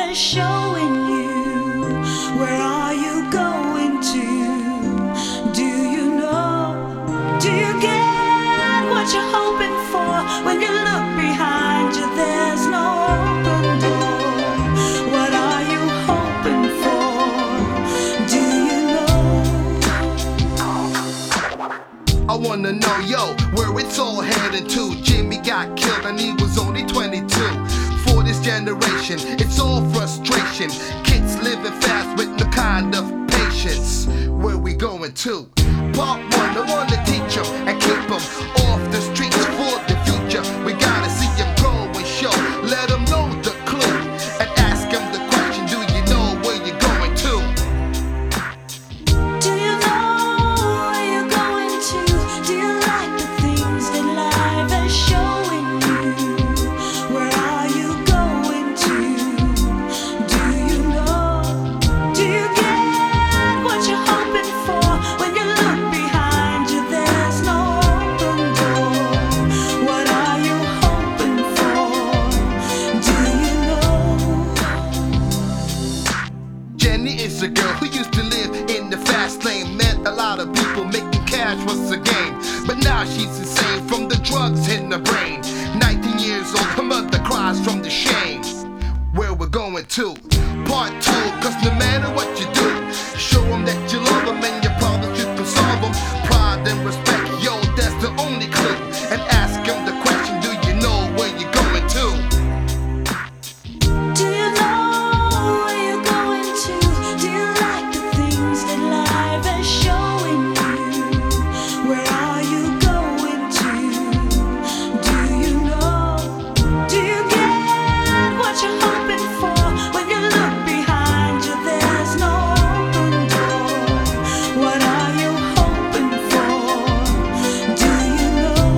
is showing you. Where are you going to? Do you know? Do you get what you're hoping for? When you look behind you, there's no open door. What are you hoping for? Do you know? I wanna know, yo, where it's all heading to. Jimmy got killed and he was only 22. For this generation, it's all frustration. Kids living fast with no kind of patience. Where we going to? Part one, I wanna teach them and keep them off the streets for the future. We gotta see them grow and show. Let them know the clue and ask them the question, do you know where you're going to? Do you know where you're going to? Do you like the things that life is showing you? Where are you going to? Do you know? Do you get what you're hoping for? When you look behind you, there's no open door. What are you hoping for? Do you know? Jenny is a girl who used to live in the fast lane. Met a lot of people, making cash was a game. But now she's insane from the drugs in her brain. 19 years old, her mother cries from the shame. Where we're going to? Part two, cause no matter what you do, show them that you love them and your problems you can solve them. Pride and respect, yo, that's the only clue. And ask them the question, do you know where you're going to? Do you know where you're going to? Do you like the things that life is showing you? Where are you going to? Do you know? Do you get what you're hoping for? When you look behind you, there's no open door. What are you hoping for? Do you know?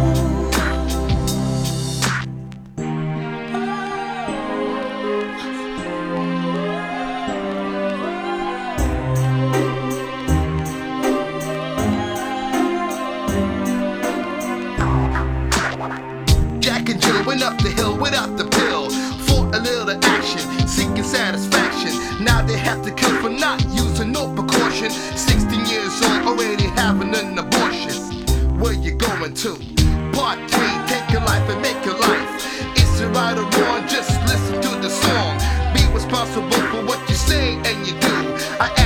Jack and Jill went up the hill without the pill. Fought a little action, seeking satisfaction. Now they have to kill for not using no precaution. 16 years old, already having an abortion. Where you going to? Part 3, take your life and make your life. Is it right or wrong? Just listen to the song. Be responsible for what you say and you do. I